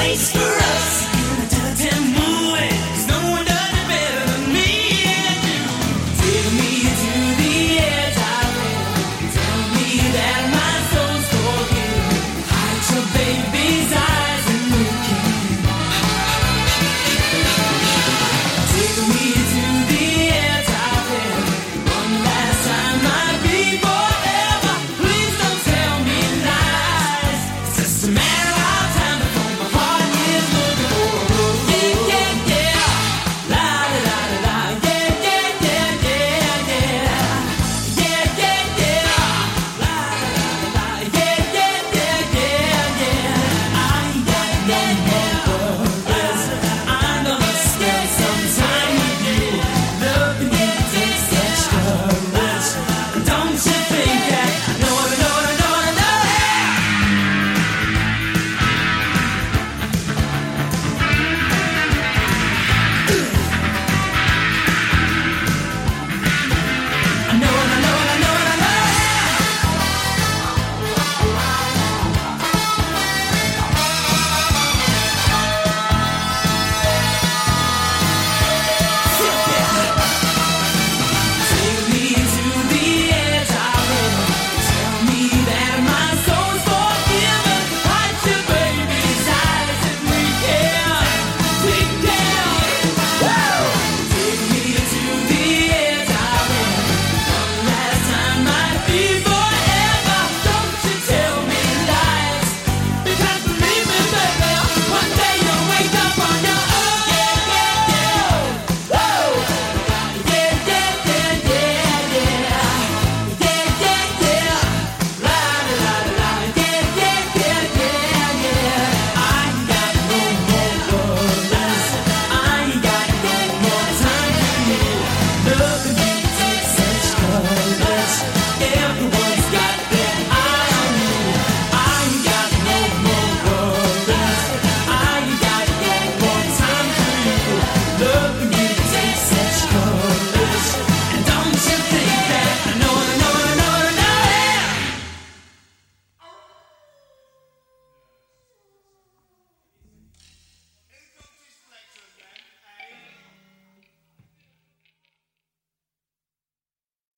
place for us in a goddamn movie. 'Cause no one does it better than me and you. Take me to the edge of it. Tell me that my soul's for you. Hide your baby's eyes and look in. Take me to the edge of it. One last time might be forever. Please don't tell me lies. It's just a matter of time before my heart is looking for. Yeah, yeah, yeah. La da da da da. Yeah, yeah, yeah, yeah, yeah. Yeah, yeah, yeah. La da da da da. Yeah, yeah, yeah, yeah, yeah. Ah, yeah, yeah, yeah.